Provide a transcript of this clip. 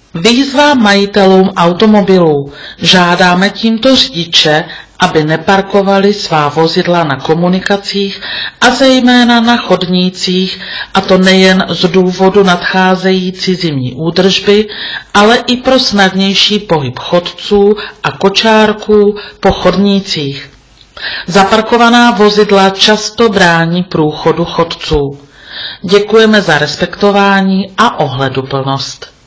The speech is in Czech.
Výzva majitelům automobilů. Žádáme tímto řidiče, aby neparkovali svá vozidla na komunikacích a zejména na chodnících, a to nejen z důvodu nadcházející zimní údržby, ale i pro snadnější pohyb chodců a kočárků po chodnících. Zaparkovaná vozidla často brání průchodu chodců. Děkujeme za respektování a ohleduplnost.